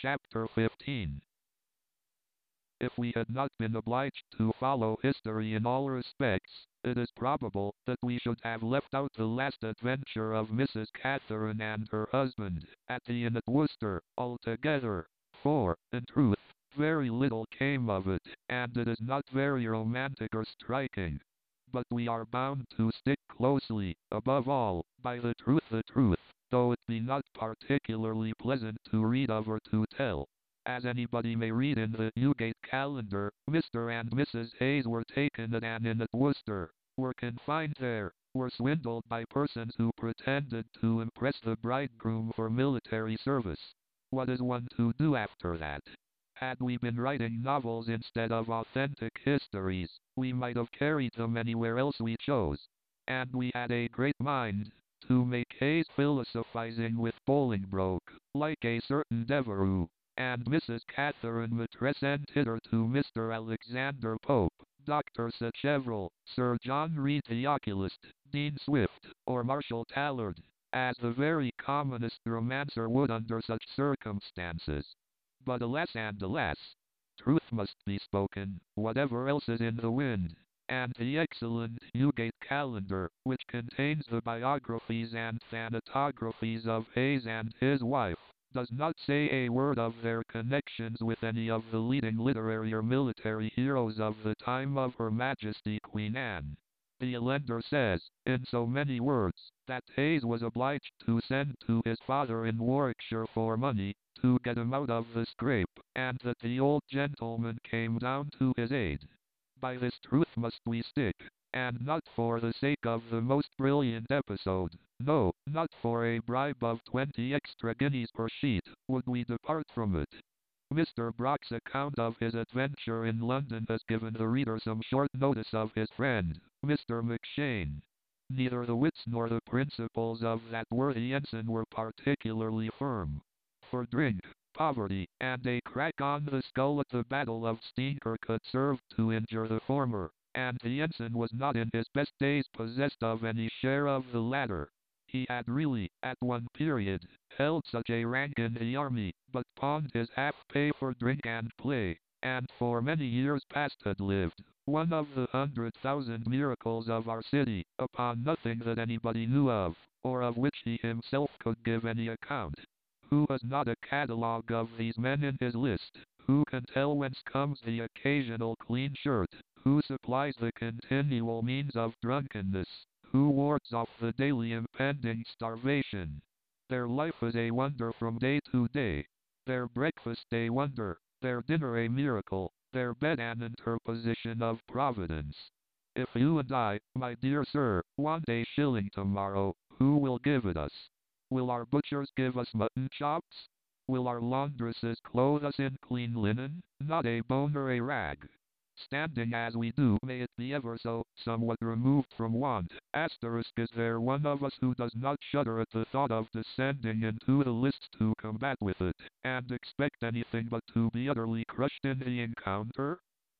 Chapter 15. If we had not been obliged to follow history in all respects, it is probable that we should have left out the last adventure of Mrs. Catherine and her husband, at the inn at Worcester, altogether, for, in truth, very little came of it, and it is not very romantic or striking. But we are bound to stick closely, above all, by the truth, though it be not particularly pleasant to read of or to tell. As anybody may read in the Newgate Calendar, Mr. and Mrs. Hayes were taken at an inn at Worcester, were confined there, were swindled by persons who pretended to impress the bridegroom for military service. What is one to do after that? Had we been writing novels instead of authentic histories, we might have carried them anywhere else we chose. And we had a great mind to make Hayes philosophizing with Bolingbroke, like a certain Devereux, and Mrs. Catherine Matress and hither to Mr. Alexander Pope, Dr. Sacheverell, Sir John Reed the oculist, Dean Swift, or Marshall Tallard, as the very commonest romancer would under such circumstances. But alas and alas, truth must be spoken, whatever else is in the wind, and the excellent Newgate Calendar, which contains the biographies and thanatographies of Hayes and his wife, does not say a word of their connections with any of the leading literary or military heroes of the time of Her Majesty Queen Anne. The Elender says, in so many words, that Hayes was obliged to send to his father in Warwickshire for money, to get him out of the scrape, and that the old gentleman came down to his aid. By this truth must we stick, and not for the sake of the most brilliant episode, no, not for a bribe of 20 extra guineas per sheet, would we depart from it. Mr. Brock's account of his adventure in London has given the reader some short notice of his friend, Mr. McShane. Neither the wits nor the principles of that worthy ensign were particularly firm. For drink, poverty, and a crack on the skull at the Battle of Steenkirk had served to injure the former, and the ensign was not in his best days possessed of any share of the latter. He had really, at one period, held such a rank in the army, but pawned his half-pay for drink and play, and for many years past had lived, one of the 100,000 miracles of our city, upon nothing that anybody knew of, or of which he himself could give any account. Who has not a catalogue of these men in his list? Who can tell whence comes the occasional clean shirt? Who supplies the continual means of drunkenness? Who wards off the daily impending starvation? Their life is a wonder from day to day, their breakfast a wonder, their dinner a miracle, their bed an interposition of Providence. If you and I, my dear sir, want a shilling tomorrow, who will give it us? Will our butchers give us mutton chops? Will our laundresses clothe us in clean linen, not a bone or a rag? Standing as we do, may it be ever so, somewhat removed from want, is there one of us who does not shudder at the thought of descending into the lists to combat with it, and expect anything but to be utterly crushed in the encounter?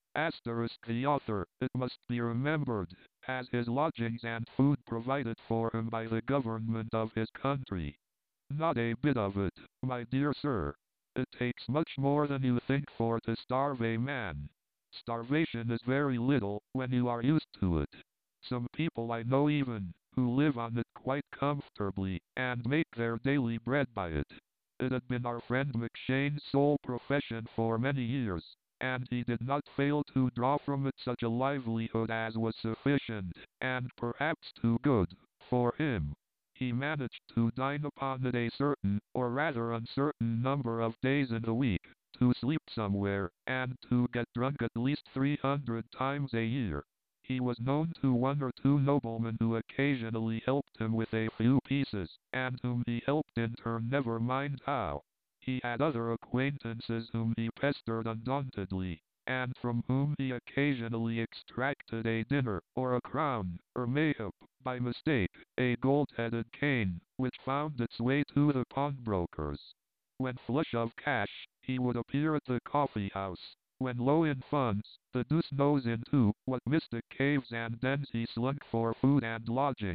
The author, it must be remembered, has his lodgings and food provided for him by the government of his country. Not a bit of it, my dear sir. It takes much more than you think for to starve a man. Starvation is very little, when you are used to it. Some people I know even, who live on it quite comfortably, and make their daily bread by it. It had been our friend McShane's sole profession for many years, and he did not fail to draw from it such a livelihood as was sufficient, and perhaps too good, for him. He managed to dine upon it a certain, or rather uncertain number of days in the week, to sleep somewhere, and to get drunk at least 300 times a year. He was known to one or two noblemen who occasionally helped him with a few pieces, and whom he helped in turn never mind how. He had other acquaintances whom he pestered undauntedly, and from whom he occasionally extracted a dinner, or a crown, or mayhap, by mistake, a gold-headed cane, which found its way to the pawnbrokers. When flush of cash, he would appear at the coffee-house. When low in funds, the deuce knows into what mystic caves and dens he slunk for food and lodging.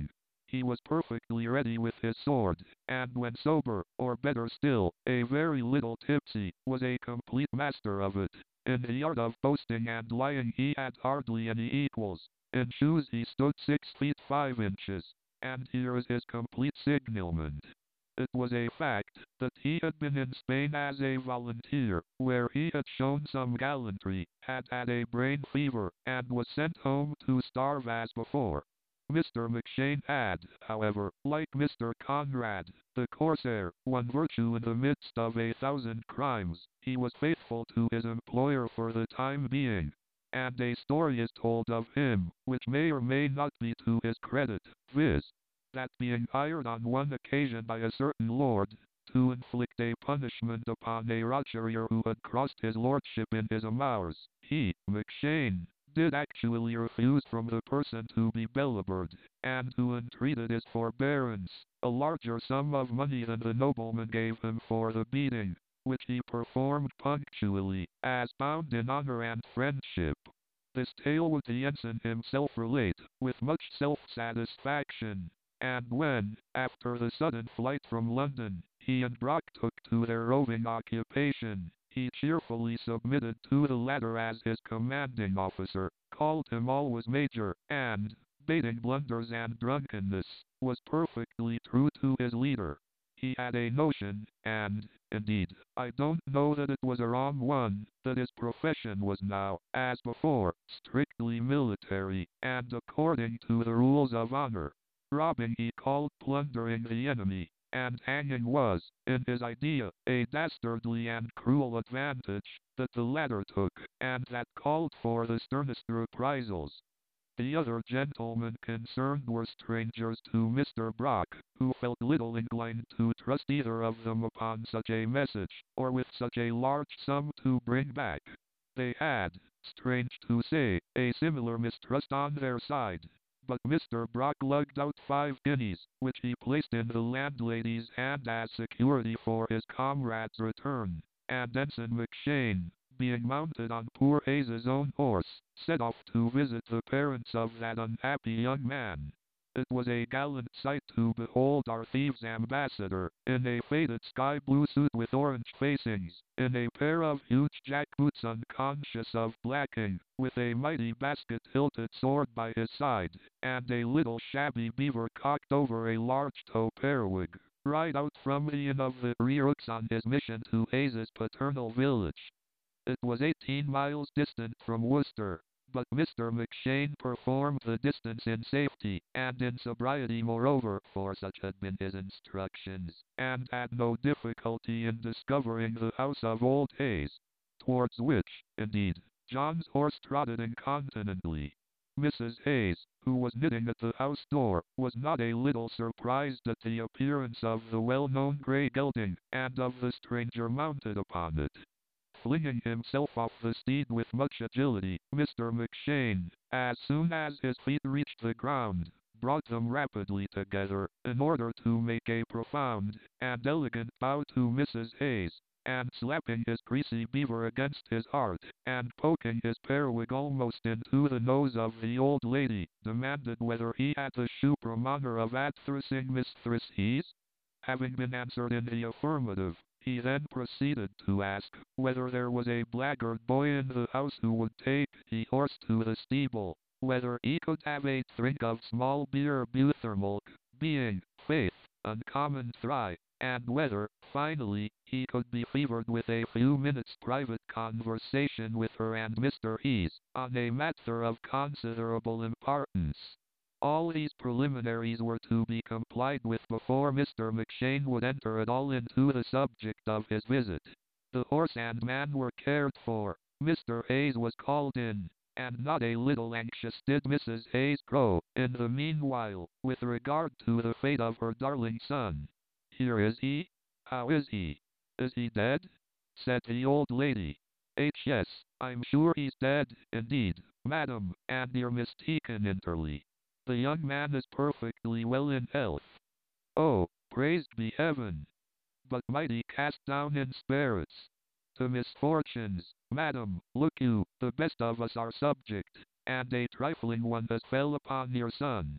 He was perfectly ready with his sword, and when sober, or better still, a very little tipsy, was a complete master of it. In the art of boasting and lying he had hardly any equals. In shoes he stood 6 feet 5 inches, and here is his complete signalment. It was a fact that he had been in Spain as a volunteer, where he had shown some gallantry, had had a brain fever, and was sent home to starve as before. Mr. McShane had, however, like Mr. Conrad, the corsair, one virtue in the midst of 1,000 crimes. He was faithful to his employer for the time being. And a story is told of him, which may or may not be to his credit, viz. That being hired on one occasion by a certain lord, to inflict a punishment upon a roturier who had crossed his lordship in his amours, he, McShane, did actually refuse from the person to be belivered, and who entreated his forbearance, a larger sum of money than the nobleman gave him for the beating, which he performed punctually, as bound in honor and friendship. This tale would the ensign himself relate, with much self-satisfaction, and when, after the sudden flight from London, he and Brock took to their roving occupation, he cheerfully submitted to the latter as his commanding officer, called him always Major, and, bating blunders and drunkenness, was perfectly true to his leader. He had a notion, and, indeed, I don't know that it was a wrong one, that his profession was now, as before, strictly military, and according to the rules of honor. Robbing he called plundering the enemy, and hanging was, in his idea, a dastardly and cruel advantage that the latter took, and that called for the sternest reprisals. The other gentlemen concerned were strangers to Mr. Brock, who felt little inclined to trust either of them upon such a message, or with such a large sum to bring back. They had, strange to say, a similar mistrust on their side. But Mr. Brock lugged out 5 guineas, which he placed in the landlady's hand as security for his comrade's return, and Ensign McShane, being mounted on poor Hayes's own horse, set off to visit the parents of that unhappy young man. It was a gallant sight to behold our thieves' ambassador, in a faded sky-blue suit with orange facings, in a pair of huge jackboots unconscious of blacking, with a mighty basket-hilted sword by his side, and a little shabby beaver cocked over a large tow periwig, ride out from the inn of the Rearrooks on his mission to Hayes's paternal village. It was 18 miles distant from Worcester, but Mr. McShane performed the distance in safety, and in sobriety moreover, for such had been his instructions, and had no difficulty in discovering the house of old Hayes, towards which, indeed, John's horse trotted incontinently. Mrs. Hayes, who was knitting at the house door, was not a little surprised at the appearance of the well-known grey gelding, and of the stranger mounted upon it. Flinging himself off the steed with much agility, Mr. McShane, as soon as his feet reached the ground, brought them rapidly together, in order to make a profound and elegant bow to Mrs. Hayes, and slapping his greasy beaver against his heart, and poking his periwig almost into the nose of the old lady, demanded whether he had the supreme honor of addressing Mistress Hayes. Having been answered in the affirmative, he then proceeded to ask whether there was a blackguard boy in the house who would take the horse to the stable, whether he could have a drink of small beer buttermilk, being, faith, uncommon dry, and whether, finally, he could be favored with a few minutes' private conversation with her and Mr. Hayes, on a matter of considerable importance. All these preliminaries were to be complied with before Mr. McShane would enter at all into the subject of his visit. The horse and man were cared for. Mr. Hayes was called in, and not a little anxious did Mrs. Hayes grow, in the meanwhile, with regard to the fate of her darling son. "Here is he? How is he? Is he dead?" said the old lady. Yes, I'm sure he's dead, indeed, madam, and you're mistaken entirely. The young man is perfectly well in health. Oh, praised be heaven! But mighty cast down in spirits. To misfortunes, madam, look you, the best of us are subject, and a trifling one has fell upon your son.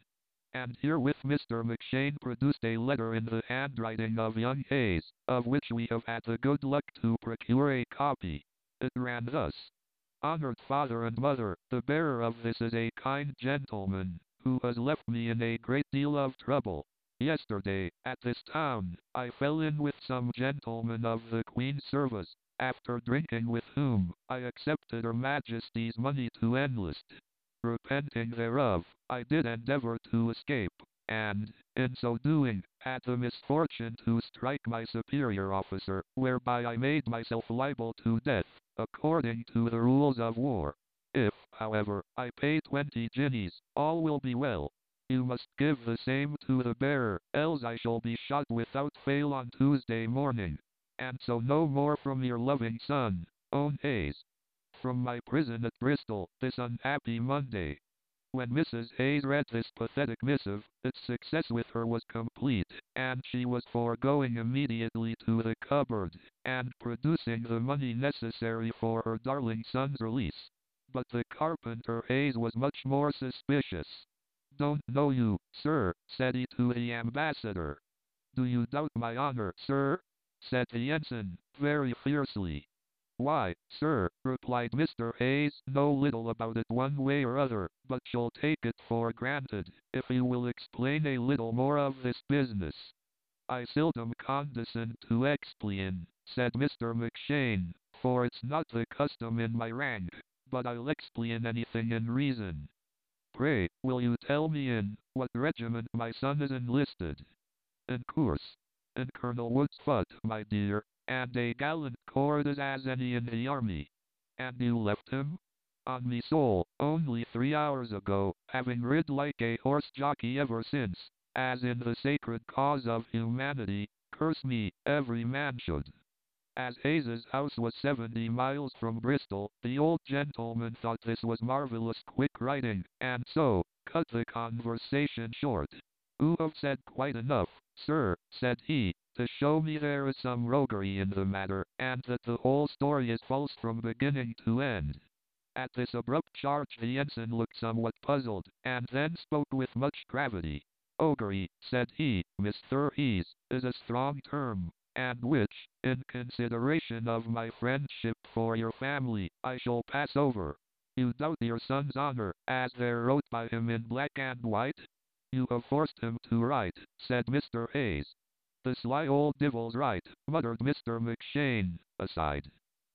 And herewith Mr. McShane produced a letter in the handwriting of young Hayes, of which we have had the good luck to procure a copy. It ran thus: Honored father and mother, the bearer of this is a kind gentleman, who has left me in a great deal of trouble. Yesterday, at this town, I fell in with some gentlemen of the Queen's service, after drinking with whom, I accepted her Majesty's money to enlist. Repenting thereof, I did endeavor to escape, and, in so doing, had the misfortune to strike my superior officer, whereby I made myself liable to death, according to the rules of war. If, however, I pay 20 guineas, all will be well. You must give the same to the bearer, else I shall be shot without fail on Tuesday morning. And so no more from your loving son, Owen Hayes. From my prison at Bristol, this unhappy Monday. When Mrs. Hayes read this pathetic missive, its success with her was complete, and she was for going immediately to the cupboard, and producing the money necessary for her darling son's release. But the carpenter Hayes was much more suspicious. Don't know you, sir, said he to the ambassador. Do you doubt my honor, sir? Said the ensign, very fiercely. Why, sir, replied Mr. Hayes, know little about it one way or other, but shall take it for granted, if you will explain a little more of this business. I seldom condescend to explain, said Mr. McShane, for it's not the custom in my rank, but I'll explain anything in reason. Pray, will you tell me in what regiment my son is enlisted? In course. In Colonel Wood's foot, my dear, and a gallant corps as any in the army. And you left him? On me soul, only 3 hours ago, having rid like a horse jockey ever since, as in the sacred cause of humanity, curse me, every man should. As Hayes's house was 70 miles from Bristol, the old gentleman thought this was marvelous quick writing, and so, cut the conversation short. You have said quite enough, sir, said he, to show me there is some roguery in the matter, and that the whole story is false from beginning to end. At this abrupt charge the ensign looked somewhat puzzled, and then spoke with much gravity. Roguery, said he, Mr. Hayes, is a strong term, and which, in consideration of my friendship for your family, I shall pass over. You doubt your son's honor, as there wrote by him in black and white? You have forced him to write, said Mr. Hayes. The sly old devil's right, muttered Mr. McShane, aside.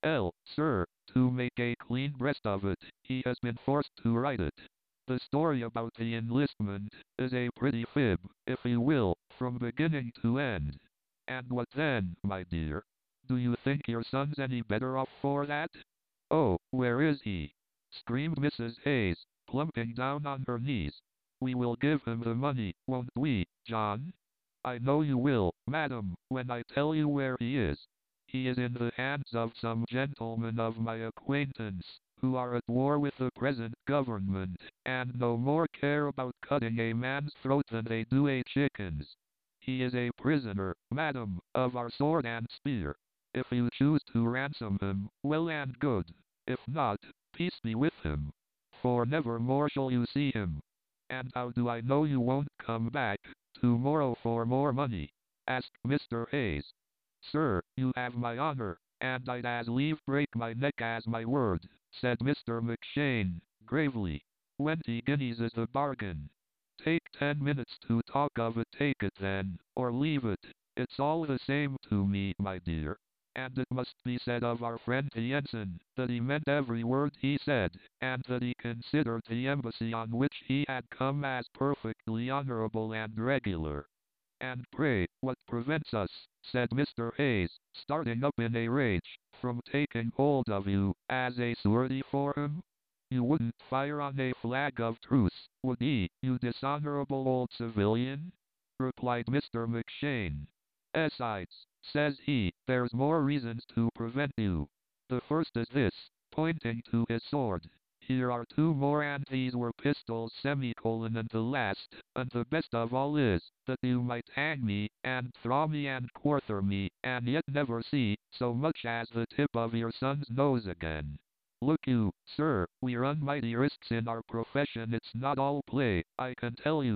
Sir, to make a clean breast of it, he has been forced to write it. The story about the enlistment is a pretty fib, if you will, from beginning to end. And what then, my dear? Do you think your son's any better off for that? Oh, where is he? Screamed Mrs. Hayes, plumping down on her knees. We will give him the money, won't we, John? I know you will, madam, when I tell you where he is. He is in the hands of some gentlemen of my acquaintance, who are at war with the present government, and no more care about cutting a man's throat than they do a chicken's. He is a prisoner, madam, of our sword and spear. If you choose to ransom him, well and good. If not, peace be with him. For never more shall you see him. And how do I know you won't come back tomorrow for more money? Asked Mr. Hayes. Sir, you have my honor, and I'd as lieve break my neck as my word, said Mr. McShane, gravely. 20 guineas is the bargain. Take 10 minutes to talk of it, take it then, or leave it. It's all the same to me, my dear. And it must be said of our friend the ensign, that he meant every word he said, and that he considered the embassy on which he had come as perfectly honorable and regular. And pray, what prevents us, said Mr. Hayes, starting up in a rage, from taking hold of you, as a surety for him? You wouldn't fire on a flag of truce, would ye, you dishonorable old civilian? Replied Mr. McShane. Besides, says he, there's more reasons to prevent you. The first is this, pointing to his sword. Here are 2 more, and these were pistols, semicolon, and the last, and the best of all is, that you might hang me, and thraw me, and quarter me, and yet never see, so much as the tip of your son's nose again. Look you, sir, we run mighty risks in our profession, it's not all play, I can tell you.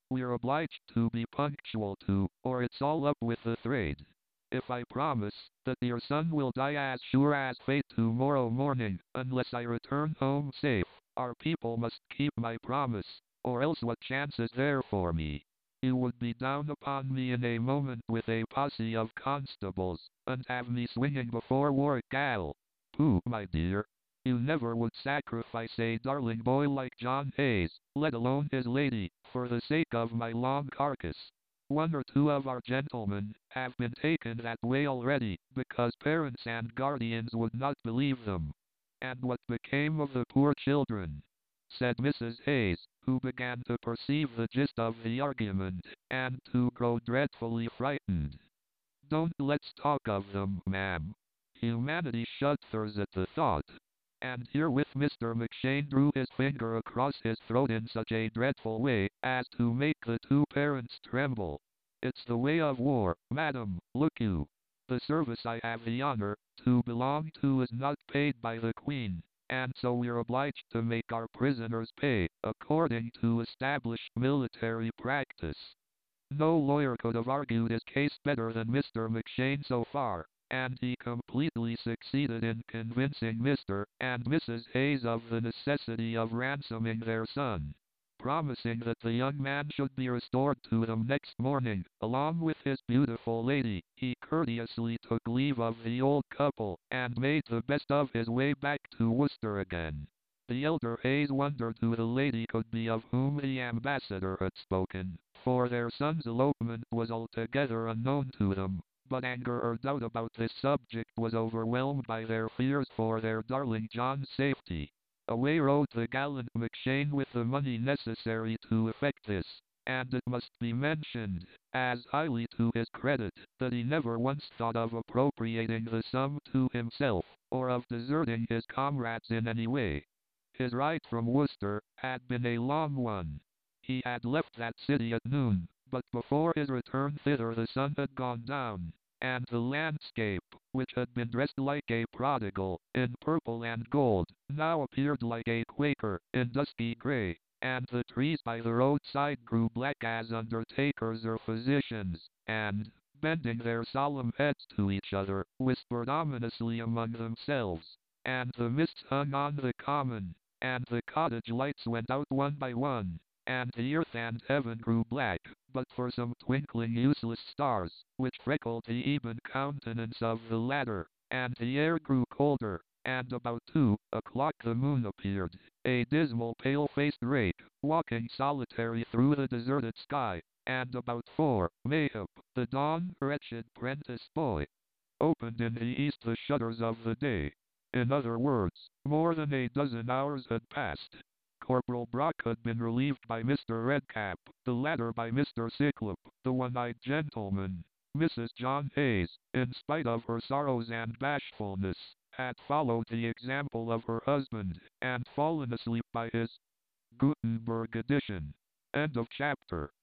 We're obliged to be punctual too, or it's all up with the trade. If I promise that your son will die as sure as fate tomorrow morning, unless I return home safe, our people must keep my promise, or else what chance is there for me? You would be down upon me in a moment with a posse of constables, and have me swinging before Warwick Gaol. Pooh, my dear. You never would sacrifice a darling boy like John Hayes, let alone his lady, for the sake of my long carcass. One or two of our gentlemen have been taken that way already, because parents and guardians would not believe them. And what became of the poor children? Said Mrs. Hayes, who began to perceive the gist of the argument, and to grow dreadfully frightened. Don't let's talk of them, ma'am. Humanity shudders at the thought. And herewith Mr. McShane drew his finger across his throat in such a dreadful way, as to make the two parents tremble. It's the way of war, madam, look you. The service I have the honor to belong to is not paid by the Queen, and so we're obliged to make our prisoners pay, according to established military practice. No lawyer could have argued his case better than Mr. McShane so far, and he completely succeeded in convincing Mr. and Mrs. Hayes of the necessity of ransoming their son. Promising that the young man should be restored to them next morning, along with his beautiful lady, he courteously took leave of the old couple, and made the best of his way back to Worcester again. The elder Hayes wondered who the lady could be of whom the ambassador had spoken, for their son's elopement was altogether unknown to them, but anger or doubt about this subject was overwhelmed by their fears for their darling John's safety. Away rode the gallant McShane with the money necessary to effect this, and it must be mentioned, as highly to his credit, that he never once thought of appropriating the sum to himself, or of deserting his comrades in any way. His ride from Worcester had been a long one. He had left that city at noon, but before his return thither the sun had gone down, and the landscape, which had been dressed like a prodigal, in purple and gold, now appeared like a Quaker, in dusky grey, and the trees by the roadside grew black as undertakers or physicians, and, bending their solemn heads to each other, whispered ominously among themselves, and the mist hung on the common, and the cottage lights went out one by one, and the earth and heaven grew black, but for some twinkling useless stars, which freckled the even countenance of the latter, and the air grew colder, and about 2 o'clock the moon appeared, a dismal pale-faced rake, walking solitary through the deserted sky, and about 4, Mayhap, the dawn, wretched prentice boy, opened in the east the shutters of the day. In other words, more than a dozen hours had passed. Corporal Brock had been relieved by Mr. Redcap, the latter by Mr. Cyclop, the one-eyed gentleman. Mrs. John Hayes, in spite of her sorrows and bashfulness, had followed the example of her husband, and fallen asleep by his Gutenberg edition. End of chapter.